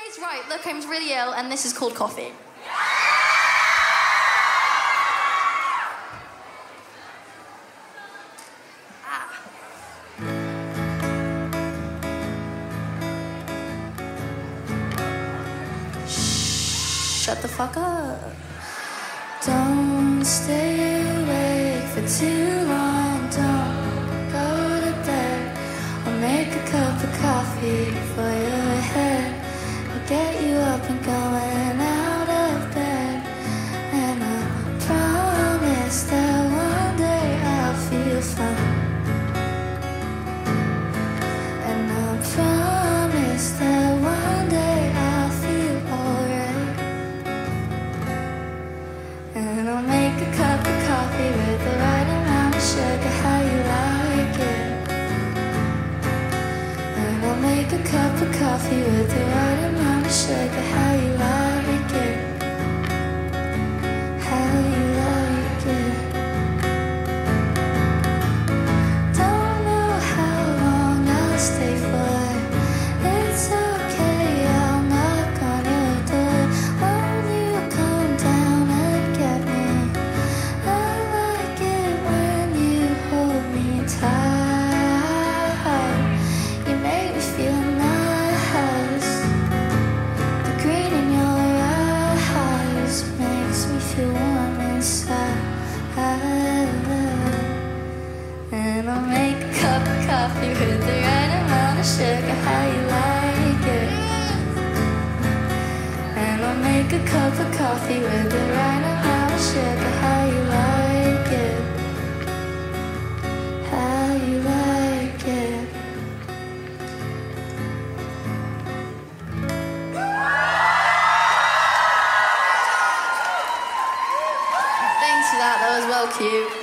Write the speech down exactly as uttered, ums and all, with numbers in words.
He's right. Look, I'm really ill, and this is called coffee. Ah. Shh, shut the fuck up. Don't stay awake for too long. Don't go to bed. I'll make a cup of coffee for your head. I'll get you up and going out of bed. And I promise that one day I'll feel fine. And I promise that one day I'll feel alright. And I'll make a cup of coffee with the right amount of sugar, how you like it. And I'll make a cup of coffee with the right amount of sugar, how you like it. How you like it. Don't know how long I'll stay for. It's okay, I'll knock on your door. Won't you come down and get me? I like it when you hold me tight. You make me feel nice. The green in your eyes makes me feel warm inside. And I'll make a cup of coffee with the right amount of sugar, how you like it. And I'll make a cup of coffee with the right amount of sugar, how you like it. How you like it. Thanks for that, that was well cute.